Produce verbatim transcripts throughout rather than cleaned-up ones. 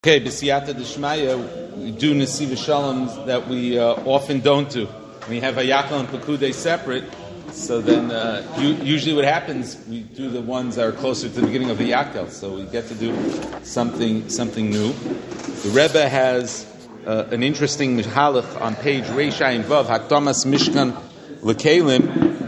Okay, b'siyata d'shmaya, we do Nesiva Shaloms that we uh, often don't do. We have Hayakal and Pekude separate, so then uh, you, usually what happens, we do the ones that are closer to the beginning of the Yakel, so we get to do something something new. The Rebbe has uh, an interesting Mihalach on page Reish Ayin Vav, Hakdamas Mishkan L'Kelim.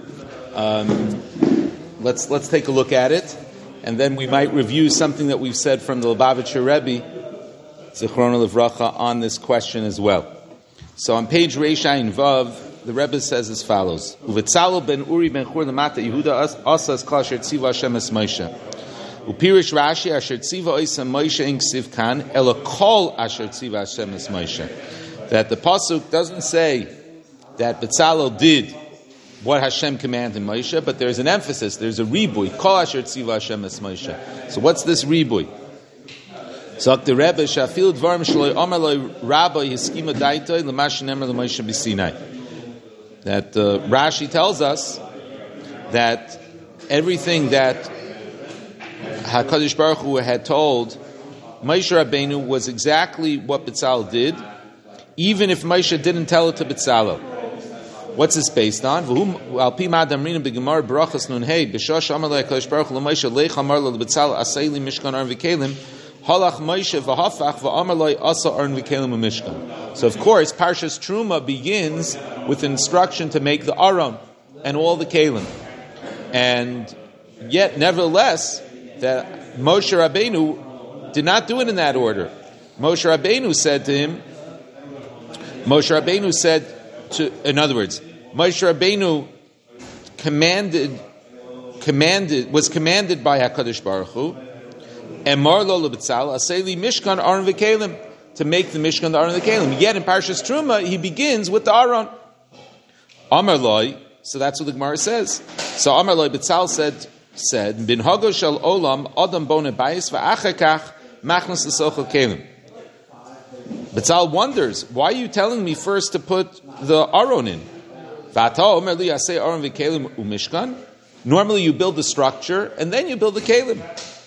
Um, let's let's take a look at it. And then we might review something that we've said from the Lubavitcher Rebbe, Zichrono Livracha, on this question as well. So on page Reish Ayin Vav, the Rebbe says as follows: Uvetzalo ben Uri ben Chur lemata Yehuda asas kol asher tziva Hashem es Moshe. Upirish Rashi asher tziva oisa Moshe in ksiv kan ela kol asher tziva Hashem es Moshe. That the pasuk doesn't say that Betzalel did what Hashem commanded Moshe, but there's an emphasis, there's a ribui. Kol asher tziva Hashem es Moshe. So what's this ribui? So the Rebbe shafil dvarim shloi omer loy rabbi hiskima daitoi l'mash nemer l'Moshe b'Sinai. That uh, Rashi tells us that everything that HaKadosh Baruch Hu had told Moshe Rabbeinu was exactly what Betzalel did, even if Moshe didn't tell it to Betzalel. What's this based on? Al pi ma'adamrina b'gemar brachas nun hey b'shosh amar le'Hakadosh Baruch Hu l'Moshe leich amar le'Betzalel asay li mishkan arn v'kelim halach Moshe v'hafach v'amar lo asa arn v'kelim u'mishkan. So of course, Parshas Truma begins with instruction to make the aron and all the kelim, and yet nevertheless that Moshe Rabbeinu did not do it in that order. Moshe Rabbeinu said to him, Moshe Rabbeinu said. To, in other words, Moshe Rabbeinu commanded, commanded, was commanded by HaKadosh Baruch Hu, and Marlo leBetzalel aseli Mishkan Aron v'Kelim, to make the Mishkan the Aron v'Kelim. Yet in Parshas Truma he begins with the Aron. Amar Loi, so that's what the Gemara says. So Amar Loi Betzalel said said Bin Hago Shel Olam Adam Bone Bayis v'Achakach Machnas L'Sochel Kelim. Betzalel wonders, why are you telling me first to put the Aron in? Normally you build the structure and then you build the Kelim.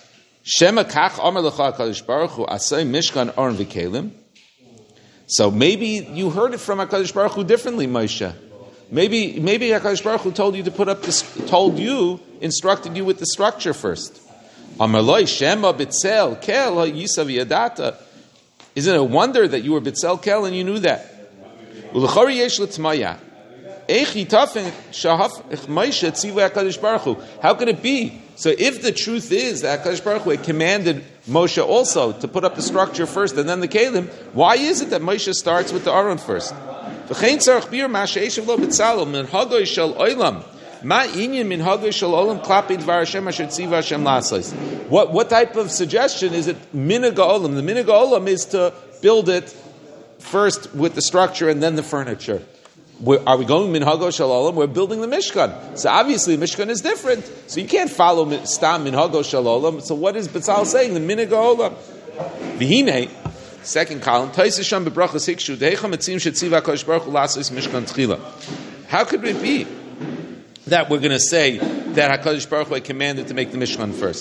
So maybe you heard it from HaKadosh Baruch Hu differently, Moshe. Maybe maybe HaKadosh Baruch Hu told you to put up this, told you, instructed you with the structure first. Isn't it a wonder that you were B'tzel Kel and you knew that? How can it be? So if the truth is that HaKadosh Baruch Hu commanded Moshe also to put up the structure first and then the Kelim, why is it that Moshe starts with the Aron first? What what type of suggestion is it? Minhag ha'olam. The minhag ha'olam is to build it first with the structure and then the furniture. We're, are we going minhag shel olam? We're building the Mishkan. So obviously the Mishkan is different. So you can't follow stam minhag shel olam. So what is Betzalel saying? The minhag ha'olam. V'hinei, second column. Taisisham bebrachas hikshu deicha metzim shetziva HaKadosh Baruch Hu lasos Mishkan tchila. How could it be that we're going to say that HaKadosh Baruch Hu commanded to make the Mishkan first?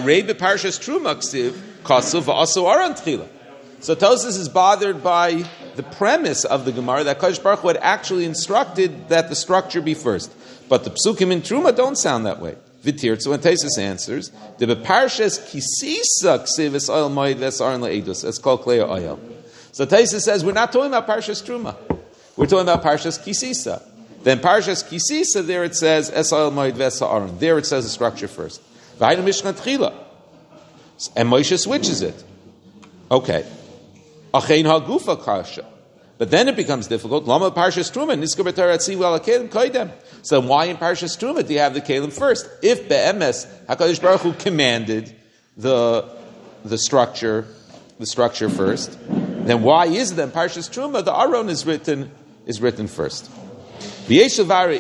So Tosfos is bothered by the premise of the Gemara that HaKadosh Baruch Hu had actually instructed that the structure be first. But the Psukim in Truma don't sound that way. V'tir, so when Tosfos answers, the Beparshas Kisisa Ksiv es Oil Moed Vesaron Le'edus, it's called Klei Oil. So Tosfos says, we're not talking about Parshas Truma. We're talking about Parshas Kisisa. Then Parshas Kisisa, there it says Esal Moed Vesa Aron. There it says the structure first. V'haynu Mishkan Tchila, and Moshe switches it. Okay, Achein Hagufa Kasha, but then it becomes difficult. Lama Parshas Truma Niska B'Torah Tzivu Al Kelim Koydem. So why in Parshas Truma do you have the Kelim first? If Be'emes Hakadosh Baruch Hu commanded the the structure the structure first, then why is it that in Parshas Truma the Aron is written is written first? That's one of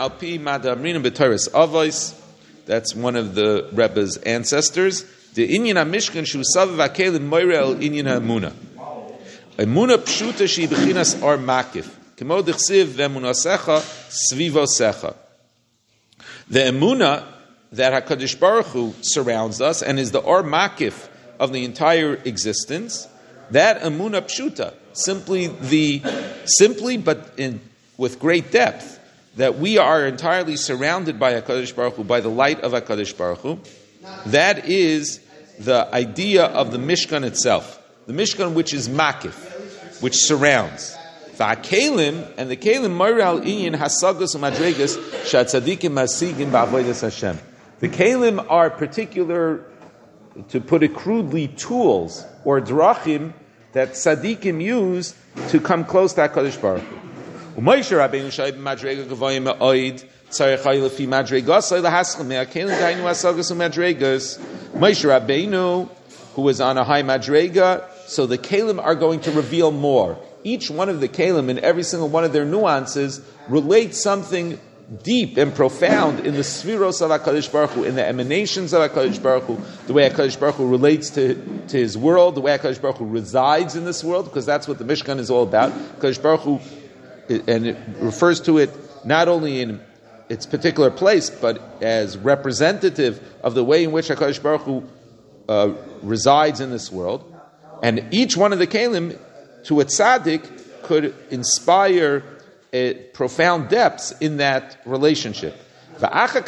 the Rebbe's ancestors. The inyan ha-mishkan shu savav ha-kelim moira el inyan ha-emuna. Emuna pshuta shi b'chinas ar makif. Kemo d'chsiv v'emunasecha svivosecha. The emuna that HaKadosh Baruch Hu surrounds us and is the ar makif of the entire existence, that Emunah Pshuta, simply the simply but in with great depth, that we are entirely surrounded by HaKadosh Baruch Hu, by the light of HaKadosh Baruch Hu, that is the idea of the Mishkan itself. The Mishkan which is makif, which surrounds. V'akelim, and the kelim moral iyin hasagas u'madregas shatzadikim masigim ba'avodas Hashem. The kelim are particular, to put it crudely, tools or drachim that tzadikim use to come close to HaKadosh Baruch Hu. U'Moshe Rabbeinu shayv b'madrega gavoyim ma'oid tzarech lefi madregas lehaschem me'akelim dainu hasagas u'madregas. Moshe Rabbeinu, who was on a high madrega, so the kelim are going to reveal more. Each one of the kelim, in every single one of their nuances, relates something deep and profound in the spheros of HaKadosh Baruch Hu, in the emanations of HaKadosh Baruch Hu, the way HaKadosh Baruch Hu relates to, to His world, the way HaKadosh Baruch Hu resides in this world, because that's what the Mishkan is all about. HaKadosh Baruch Hu, and it refers to it not only in its particular place, but as representative of the way in which HaKadosh Baruch Hu uh, resides in this world. And each one of the kelim, to a tzaddik, could inspire a profound depths in that relationship. And so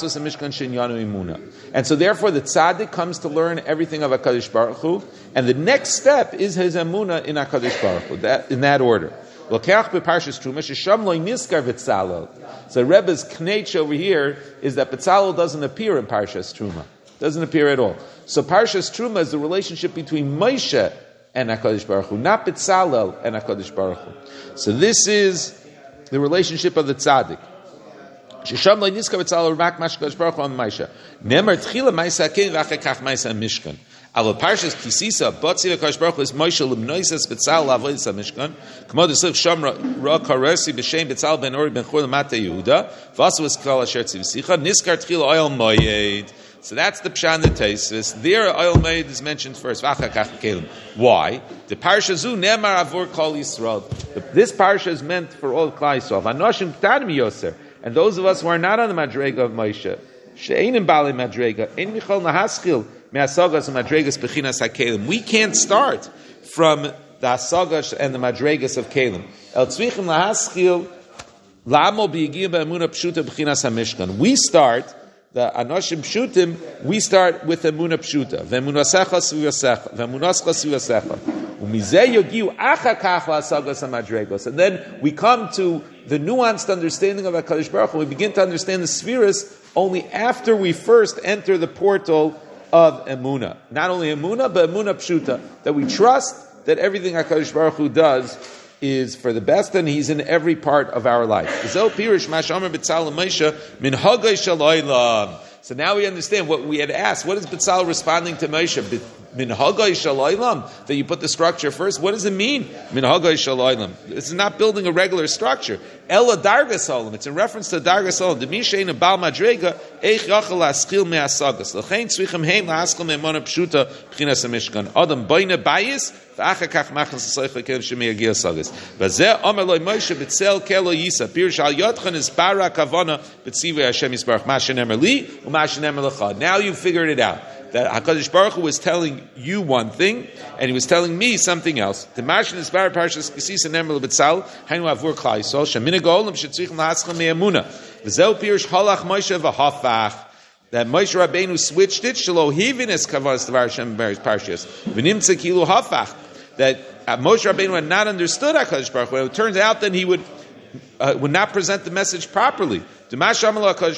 therefore the tzaddik comes to learn everything of HaKadosh Baruch Hu, and the next step is his emunah in HaKadosh Baruch Hu, that, in that order. So Rebbe's knetch over here is that Betzalel doesn't appear in Parshas Truma. Doesn't appear at all. So Parshas Truma is the relationship between Moshe and HaKadosh Baruch Hu, not Betzalel and HaKadosh Baruch Hu. So this is the relationship of the tzaddik. Shesham lo nizkar Betzalel rak mash HaKadosh Baruch Hu on Moshe. Nemar tchila ma'isa hakelim v'achar kach ma'isa mishkan. Alo Parshas Kisisa, Botzi HaKadosh Baruch Hu is Moshe l'mnoisas Betzalel avodas HaMishkan. K'mo d'siv sham ra karesi b'shem Betzalel ben Uri ben Chur l'mata Yehuda. V'asu was kol asher tzivisicha. Nizkar tchila oil moyed. So that's the Pshan the Taisus. There, oil made is mentioned first. Why? The parsha zu nemar avur kol Yisrael. This parsha is meant for all Klal Yisrael. Vanoshim k'tadim yoser, and those of us who are not on the madrega of Moshe, she'enim bali madrega, ein michol nahaskil me'asagas madregas bechinas hakelim. We can't start from the asagas and the madregas of kelim. El tzvichim nahaskil la'amo b'yigiyim ba'emunah pshuta bechinas hamishkan. We start. The Anoshim Pshutim, we start with Emunah Pshuta. Ve'emunasecha suyasecha. Ve'emunascha suyasecha. U'mizeh yogiu achar kach la'asagas ha'madregos. And then we come to the nuanced understanding of HaKadosh Baruch Hu. We begin to understand the spheres only after we first enter the portal of Emunah. Not only Emunah, but Emunah Pshuta. That we trust that everything HaKadosh Baruch Hu does is for the best, and He's in every part of our life. So now we understand what we had asked. What is Betzalel responding to Moshe? Minhagay shalaylam, that you put the structure first. What does it mean? Minhagay shalaylam. This is not building a regular structure. Ella dargas olam. It's in reference to dargas olam. The mishein bal madrega eich yachal laskil me'asagas. L'chein tzvichem heim la'askil me'mona pshuta b'chinas hamishkan. Adam boine bayis v'achar kach machnas s'oich l'kev shemi yagia sagas. V'zeh omer loy Moshe b'tzel kelo yisa. Pirish al yotchan is bara kavana b'tzivei Hashem yisbarach. Mashen emer li u'mashen emer l'cha. Now you figured it out. That HaKadosh Baruch Hu was telling you one thing, and He was telling me something else. The Marshan is Bar Parshas Kisisa Nemer LeBetzal, Hainu Avur Klal Yisrael, Shemina Golam Shetzrichim La'aschem Me'emuna. V'zeu Pirush Halach Moshe V'hafach. That Moshe Rabbeinu switched it, Shelo Hivin Es Kavas Tvar Hashem Beres Parshas. V'nimtze Kilu Hafach. That Moshe Rabbeinu had not understood HaKadosh Baruch Hu. It turns out that he would uh, would not present the message properly. So it was only for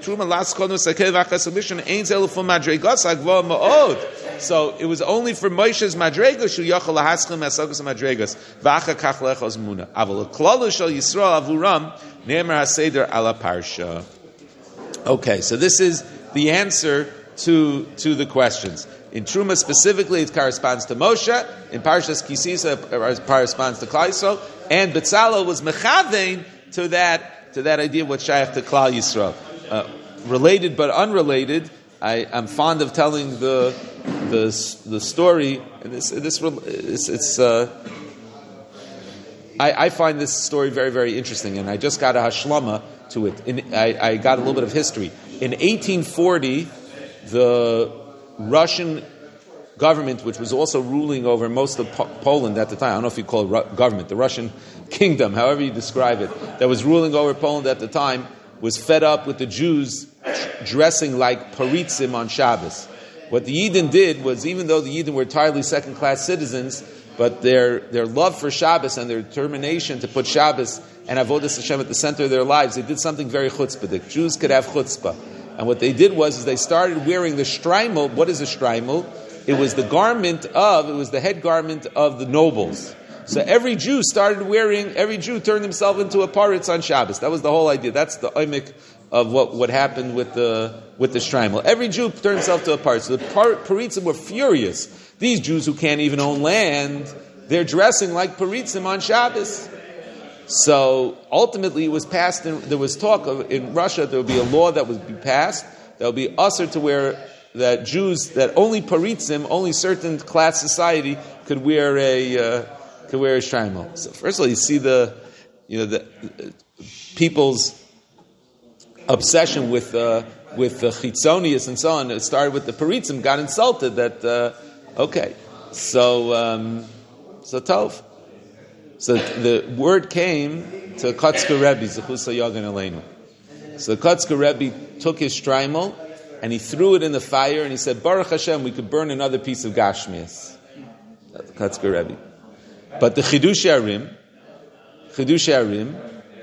Moshe's madrega shu yachal lahaschem asagas madregas v'achar kach lechos muna. Aval klala shel Yisrael avuram ne'emer haseder ala parsha. Okay, so this is the answer to to the questions. In Truma specifically, it corresponds to Moshe. In Parshas Kisisa, it corresponds to Klal Yisrael. And Betzalel was mechavein to that. To that idea of what shaykh to Klal Yisrael. Uh, related but unrelated, I, I'm fond of telling the the, the story, and this, this it's, it's uh, I, I find this story very, very interesting, and I just got a hashlama to it. In, I, I got a little bit of history. In eighteen forty, the Russian government, which was also ruling over most of po- Poland at the time. I don't know if you call it Ru- government, the Russian kingdom, however you describe it, that was ruling over Poland at the time, was fed up with the Jews dressing like paritzim on Shabbos. What the Yidden did was, even though the Yidden were entirely second-class citizens, but their their love for Shabbos and their determination to put Shabbos and Avodas Hashem at the center of their lives, they did something very chutzpahdik. Jews could have chutzpah. And what they did was is they started wearing the shtreimel. What is a shtreimel? It was the garment of, it was the head garment of the nobles. So every Jew started wearing, every Jew turned himself into a paritz on Shabbos. That was the whole idea. That's the oimik of what, what happened with the with the shtreimel. Every Jew turned himself to a paritz. So the par, paritzim were furious. These Jews who can't even own land, they're dressing like paritzim on Shabbos. So ultimately, it was passed. In, there was talk of in Russia there would be a law that would be passed that would be usher to wear that Jews that only paritzim, only certain class society could wear a uh, could wear a shtreimel. So first of all, you see the you know the uh, people's obsession with uh, with the chitzonius and so on. It started with the paritzim, got insulted that uh, okay, so um, so tov. So the word came to Kotzker Rebbe, Zechusa Yagan Aleinu. So Kotzker Rebbe took his shtreimel and he threw it in the fire and he said, Baruch Hashem, we could burn another piece of Gashmias. That's Kotzker Rebbe. But the Chidush Arim, Chidush Arim,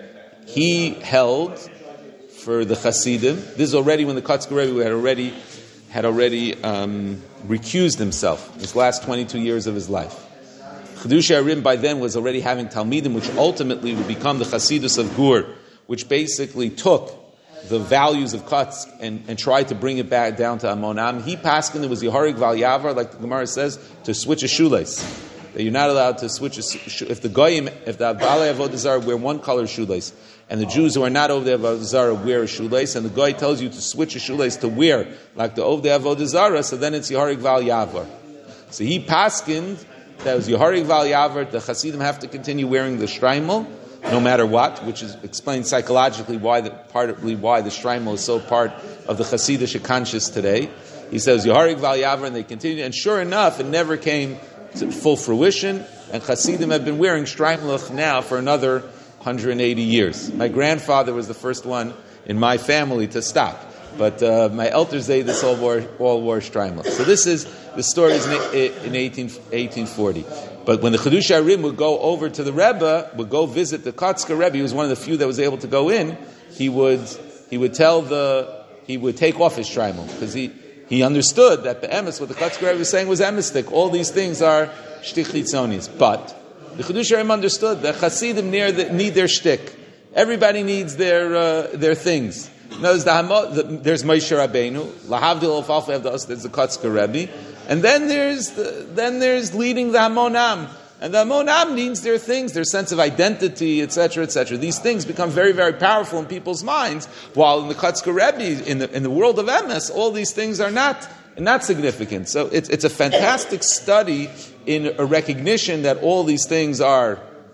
he held for the Hasidim. This is already when the Kotzker Rebbe had already had already um, recused himself his last twenty-two years of his life. Chidush Arim by then was already having Talmidim, which ultimately would become the Chasidus of Gur, which basically took the values of Kotsk and, and tried to bring it back down to Amonam. He paskin, it was Yehorig Val Yavar, like the Gemara says, to switch a shoelace. That you're not allowed to switch a if the Goyim, if the Balei Avodah Zarah wear one color shoelace, and the Jews who are not Ovdei Avodah Zarah wear a shoelace, and the Goy tells you to switch a shoelace to wear like the Ovdei Avodah Zarah, so then it's Yehorig Val Yavar. So he paskined that was Yehorig Val Yavar. The Hasidim have to continue wearing the shtreimel, no matter what, which is explained psychologically why the partly why the shtreimel is so part of the Hasidic conscious today. He says Yehorig Val Yavar, and they continue. And sure enough, it never came to full fruition. And Hasidim have been wearing shtreimel now for another one hundred eighty years. My grandfather was the first one in my family to stop. But uh, my elders, they this all wore all wore shtreimel. So this is the story is in, in eighteen, eighteen forty. But when the Chidush Arim would go over to the Rebbe, would go visit the Kotzker Rebbe, he was one of the few that was able to go in. He would he would tell the he would take off his shtreimel because he he understood that the emes what the Kotzker Rebbe was saying was emistic. All these things are shtik chitzonis. But the Chidush Arim understood that Hasidim need their shtik. Everybody needs their uh, their things. There's the, the, there's Moshe Rabbeinu, lahavdil of alfa avdos. There's the Kotzker Rebbe, and then there's the, then there's leading the Hamonam, and the Hamonam needs their things, their sense of identity, et cetera, et cetera. These things become very, very powerful in people's minds. While in the Kotzker Rebbe, in the in the world of emes, all these things are not not significant. So it's it's a fantastic study in a recognition that all these things are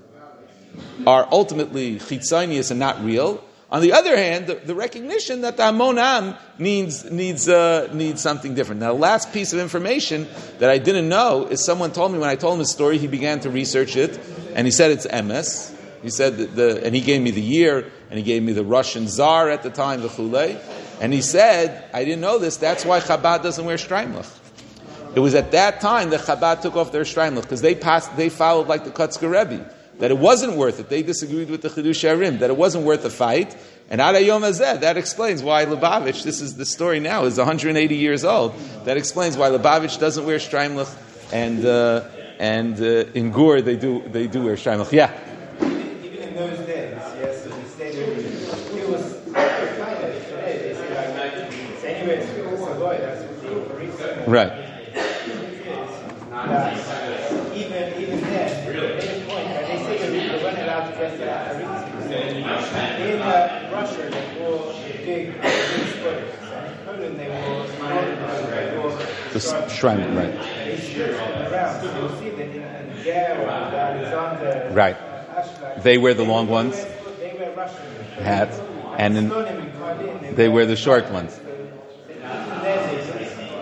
are ultimately chitzonius and not real. On the other hand, the, the recognition that the Hamonam needs needs uh, needs something different. Now, the last piece of information that I didn't know is someone told me when I told him the story. He began to research it, and he said it's emes. He said that the, and he gave me the year, and he gave me the Russian Tsar at the time, the Chulei, and he said, I didn't know this. That's why Chabad doesn't wear shtreimlich. It was at that time that Chabad took off their shtreimlich because they passed, they followed like the Kotzker Rebbe. That it wasn't worth it. They disagreed with the Chidush Arim. That it wasn't worth the fight. And Ad Hayom Hazeh, that explains why Lubavitch, this is the story now, is one hundred eighty years old. That explains why Lubavitch doesn't wear shtreimlich, and uh, and uh, in Gur they do they do wear shtreimlich. Yeah. Even in those days, yes, so the state it was kind of today. They say like anyway, it's Savoy. That's what the Right. Even even then, really. In uh, Russia, they wore big, big sweaters. In Poland, they wore the shrine, right? Around. So you'll see that in, in Ger or Alexander, right? Ashlag, they wear the long ones. They wear Russian hats, and then they wear the short ones.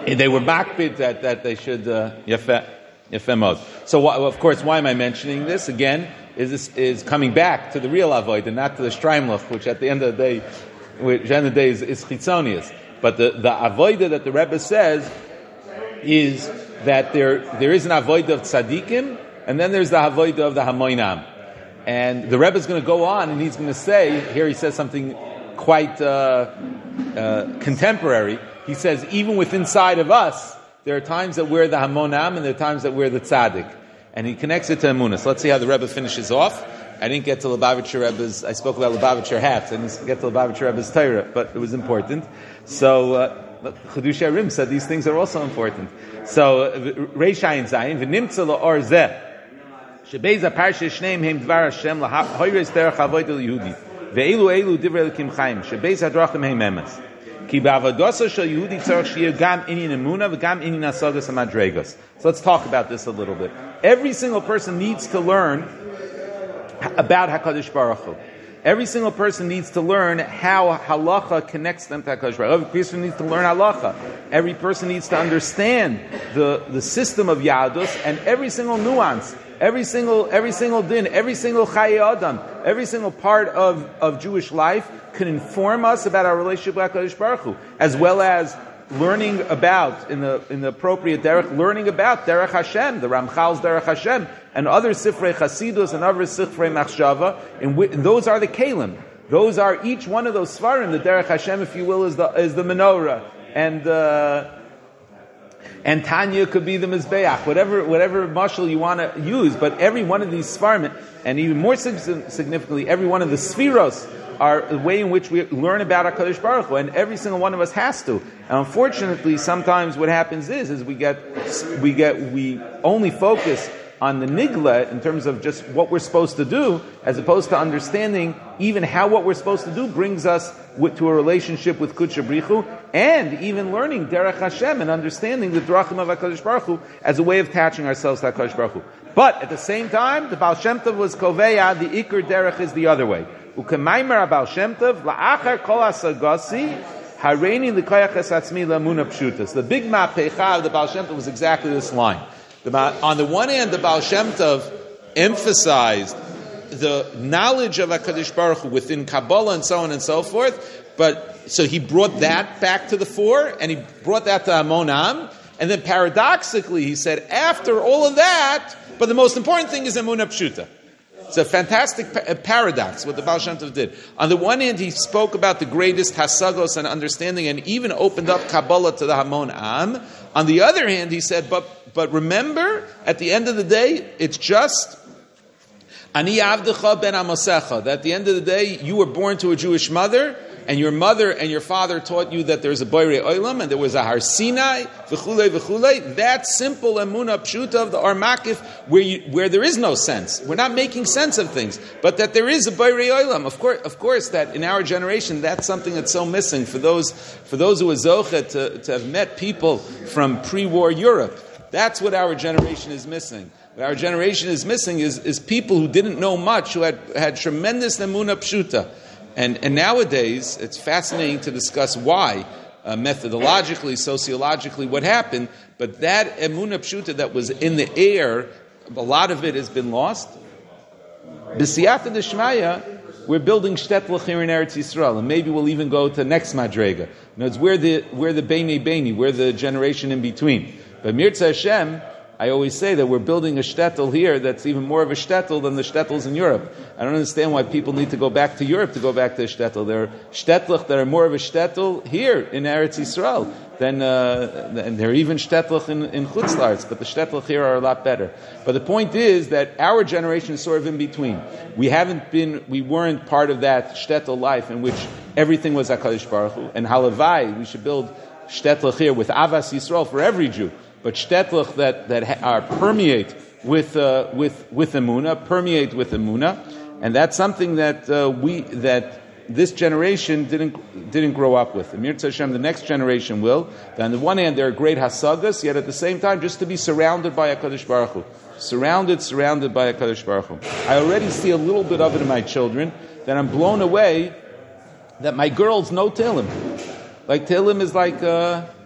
they were makpid that, that they should, uh, yafeh, yafeh mod. So, wh- of course, why am I mentioning this? Again, is this, is coming back to the real avoid and not to the streimlach, which at the end of the day, which at the end of the day is, is chitzonius. But the, the avoida that the Rebbe says is that there, there is an avoida of tzaddikim, and then there's the avoida of the hamoinam. And the Rebbe is going to go on, and he's going to say, here he says something quite uh, uh, contemporary. He says, even within inside of us, there are times that we're the hamonam, and there are times that we're the tzaddik. And he connects it to emunah. So let's see how the Rebbe finishes off. I didn't get to Lubavitcher Rebbe's, I spoke about Lubavitcher hats, I didn't get to Lubavitcher Rebbe's Torah, but it was important. So, uh, Chedush Rim said these things are also important. So, Reish Ayin Zayin, v'nimtza la'or zeh, shebeiza parsha shneim heim dvar Hashem lahoyres derech avoid el Yehudi, ve'elu elu divrei l'kim chaim, shebeiza drachim heim emes. Ki ba'avadosa shel Yehudi tzarech sheyeh gam inyan emunah v'gam inyan asagas hamadregos. So let's talk about this a little bit. Every single person needs to learn about HaKadosh Baruch Hu. Every single person needs to learn how halacha connects them to HaKadosh Baruch Hu. Every person needs to learn halacha. Every person needs to understand the, the system of Yadus and every single nuance, every single every single din, every single Chaye Adam, every single part of, of Jewish life can inform us about our relationship with HaKadosh Baruch Hu, as well as learning about, in the in the appropriate derech, learning about Derech Hashem, the Ramchal's Derech Hashem, and other Sifrei Chasidus and other Sifrei Machshava, and, and those are the Kalim. Those are, each one of those Svarim, the Derech Hashem, if you will, is the is the menorah, and uh, and Tanya could be the Mizbeach, whatever whatever mashal you want to use, but every one of these Svarim, and even more significantly, every one of the Sfiros, are the way in which we learn about HaKadosh Baruch Hu, and every single one of us has to. And unfortunately, sometimes what happens is, is we get, we get, we only focus on the nigla in terms of just what we're supposed to do, as opposed to understanding even how what we're supposed to do brings us with, to a relationship with Kudsha Brichu, and even learning Derech Hashem and understanding the Drachim of HaKadosh Baruch Hu as a way of attaching ourselves to HaKadosh Baruch Hu. But at the same time, the Baal Shem Tov was Koveya, the Iker Derech is the other way. Ukemaimer Baal Shem Tov, la'achar kol asagasi, hareini l'koyach es atzmi l'amuna pshutas. The big ma'pecha of the Baal Shem Tov was exactly this line. The, on the one hand, the Baal Shem Tov emphasized the knowledge of HaKadosh Baruch Hu within Kabbalah and so on and so forth, but so he brought that back to the fore, and he brought that to Amonam, and then paradoxically he said, after all of that, but the most important thing is Emunah Pshuta. It's a fantastic pa- paradox, what the Baal Shem Tov did. On the one hand, he spoke about the greatest hasagos and understanding, and even opened up Kabbalah to the Hamon Am. On the other hand, he said, but but remember, at the end of the day, it's just Ani Avdecha ben Amosecha. That at the end of the day, you were born to a Jewish mother, and your mother and your father taught you that there's a Boirei Olam, and there was a Har Sinai, v'chulei v'chulei. That simple emunah pshuta of the Or Makif, where you, where there is no sense. We're not making sense of things, but that there is a Boirei Olam. Of course, of course, that in our generation, that's something that's so missing for those for those who are zocha to, to have met people from pre-war Europe. That's what our generation is missing. What our generation is missing is, is people who didn't know much, who had had tremendous emunah pshuta. And, and nowadays, it's fascinating to discuss why, uh, methodologically, sociologically, what happened. But that emunah pshuta that was in the air, a lot of it has been lost. B'siyata d'shmaya, we're building shtetl here in Eretz Yisrael, and maybe we'll even go to next madrega. You know, it's where the where the beinei beini, we're the generation in between. But Mirza Hashem, I always say that we're building a shtetl here that's even more of a shtetl than the shtetls in Europe. I don't understand why people need to go back to Europe to go back to a shtetl. There are shtetlach that are more of a shtetl here in Eretz Yisrael than, uh, and there are even shtetlach in, in Chutz La'aretz, but the shtetlach here are a lot better. But the point is that our generation is sort of in between. We haven't been, we weren't part of that shtetl life in which everything was HaKadosh Baruch Hu. And halavai, we should build shtetlach here with Avas Yisrael for every Jew. But shtetlich that that are permeate with uh, with with emunah, permeate with emunah, and that's something that uh, we that this generation didn't didn't grow up with. Amir Tzashem, the next generation will. On the one hand, there are great hasagas, yet at the same time, just to be surrounded by HaKadosh Baruch Hu, surrounded, surrounded by HaKadosh Baruch Hu. I already see a little bit of it in my children. That I'm blown away that my girls know Tehillim. Like Tehillim is like. Uh,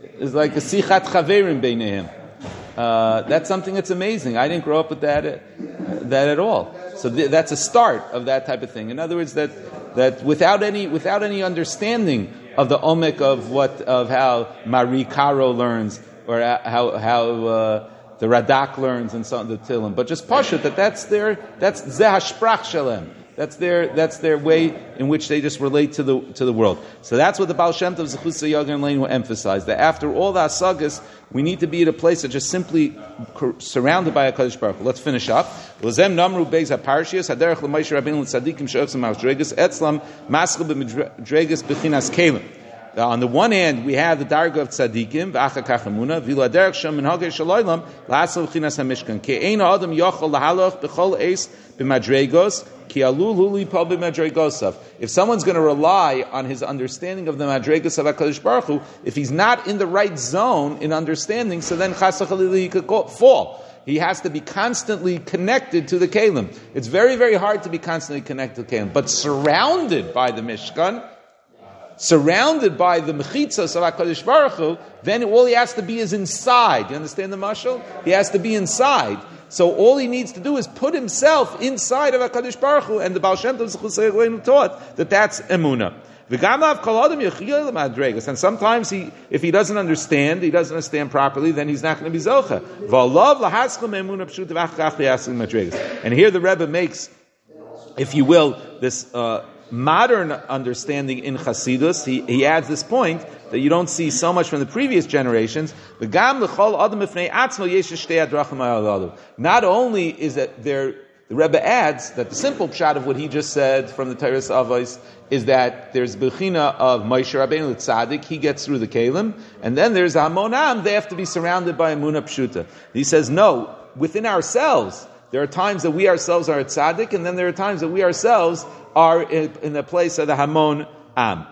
is like a sichat chaverim beinehem. Uh, that's something that's amazing. I didn't grow up with that, uh, that at all. So th- that's a start of that type of thing. In other words, that that without any without any understanding of the omek of what of how Marie Caro learns or how how uh, the Radak learns and so on the Tillim, but just pashut that that's their that's zeh hashprach shalem. That's their that's their way in which they just relate to the to the world. So that's what the Baal Shem Tov Zechus Yagan Leinu emphasized. That after all the asagas, we need to be at a place that's just simply surrounded by a Kadosh Baruch Hu. Let's finish up. L'zem namru beis haparshias haderech l'Moshe Rabbeinu l'tzadikim she'otzim ma'adregas etzlam maschil b'madregas b'chinas kelim. On the one hand, we have the darga of tzadikim, v'acha kach emuna, v'ilo aderech shem minhagei shaloylam, la'asel b'chinas hamishkan. Ke'ein ha'adam yochol lahaloch b'chol eis b'madregos, ki alul huli pal b'madregosav. If someone's going to rely on his understanding of the madregos of HaKadosh Baruch Hu, if he's not in the right zone in understanding, so then chas v'chalila he could fall. He has to be constantly connected to the kelim. It's very, very hard to be constantly connected to the kelim. But surrounded by the Mishkan, surrounded by the mechitzas of HaKadosh Baruch Hu, then all he has to be is inside. You understand the mashal? He has to be inside. So all he needs to do is put himself inside of HaKadosh Baruch Hu, and the Baal Shem Tov Zechus Yagan taught that that's emunah. And sometimes he, if he doesn't understand, he doesn't understand properly, then he's not going to be zocha. And here the Rebbe makes, if you will, this uh, modern understanding in Chassidus. He, he adds this point that you don't see so much from the previous generations. Not only is that there, the Rebbe adds that the simple pshat of what he just said from the Teiras Avos is that there's bechina of Moshe Rabbeinu Tzaddik, he gets through the Kalim, and then there's Hamonam, they have to be surrounded by Emunah Pshuta. He says, no, within ourselves, there are times that we ourselves are a tzaddik, and then there are times that we ourselves are in, in the place of the Hamon Am.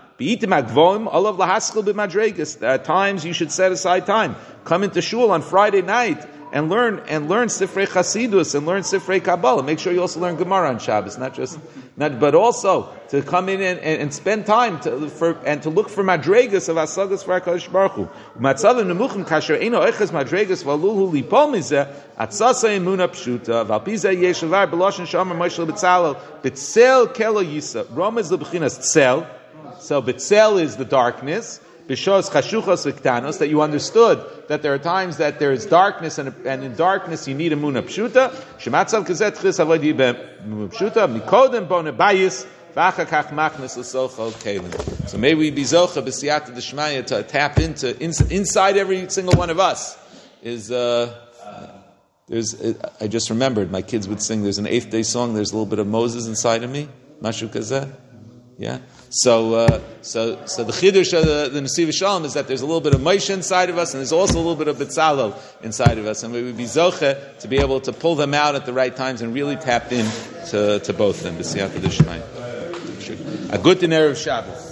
There are times you should set aside time. Come into shul on Friday night and learn and learn Sifrei Chasidus and learn Sifrei Kabbalah. Make sure you also learn Gemara on Shabbos, not just not, but also to come in and, and, and spend time to for and to look for madregas of asagas for HaKadosh Baruch Hu. Matzav nemuchim kasher eino eches madregas valulhu lipol mizeh atzasa emuna pshuta valpizeh yeshavar beloshen shomer Moshe B'Tzalel B'Tzel kelo yisa. Roma is the b'chinas tzel. So B'Tzel is the darkness. B'shos chashuchos v'ktanos, that you understood that there are times that there is darkness, and, and in darkness you need a muna pshuta. Shematzav kazet chis avodi pshuta mikodem bo nebayis v'achakach machnes l'sochol kelim. So may we be zocha b'siyata d'shmaya to tap into in, inside every single one of us. Is uh, there's uh, I just remembered my kids would sing. There's an eighth day song. There's a little bit of Moses inside of me. Mashu kazet. Yeah. So, uh, so, so the chidush of the, the Nesiv Shalom is that there's a little bit of Moshe inside of us, and there's also a little bit of B'Tzalel inside of us, and we would be zoche to be able to pull them out at the right times and really tap in to, to both of them. A good Erev Shabbos.